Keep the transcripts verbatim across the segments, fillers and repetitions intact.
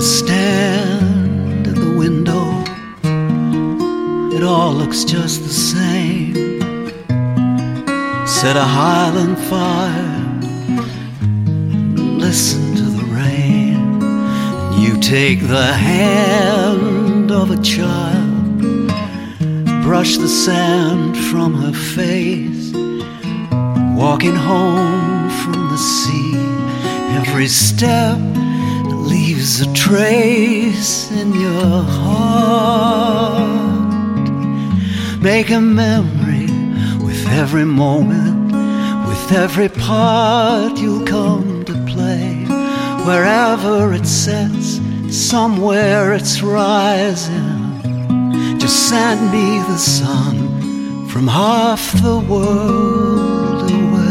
stand at the window, it all looks just the same. Set a Highland fire, listen to the rain. You take the hand of a child, brush the sand from her face, walking home from the sea. Every step leaves a trace in your heart. Make a memory with every moment, with every part you'll come to play. Wherever it sets, somewhere it's rising. Just send me the sun from half the world away.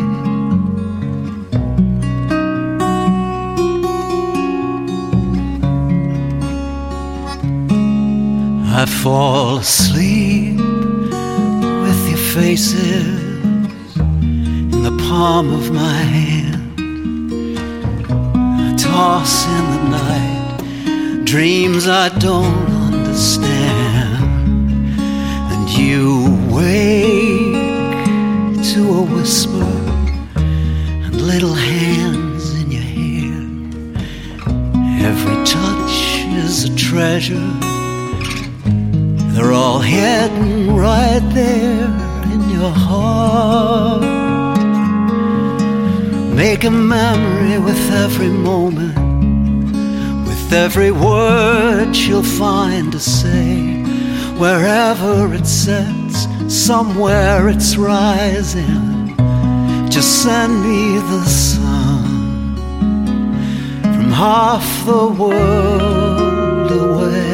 I fall asleep with your faces in the palm of my hand. I toss in the night dreams I don't understand, and you wake to a whisper and little hands in your hair. Every touch is a treasure, they're all hidden right there in your heart. Make a memory with every moment, with every word you'll find to say. Wherever it sets, somewhere it's rising. Just send me the sun from half the world away.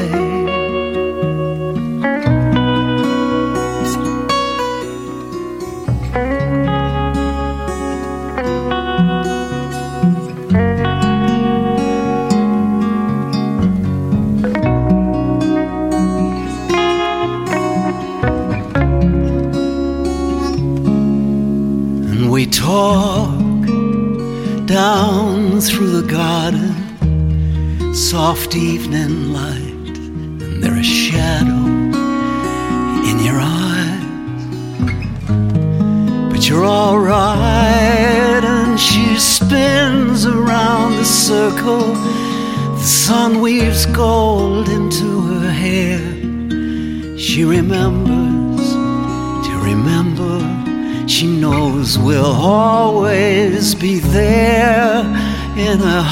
We talk down through the garden, soft evening light, and there is shadow in your eyes. But you're all right, and she spins around the circle. The sun weaves gold into her hair. She remembers to remember. She knows we'll always be there in her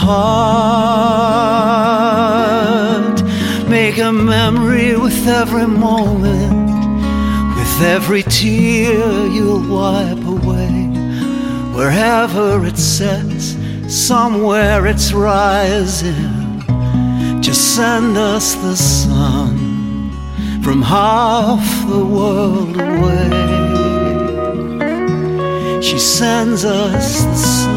heart. Make a memory with every moment, with every tear you'll wipe away. Wherever it sets, somewhere it's rising. Just send us the sun from half the world away. She sends us the sun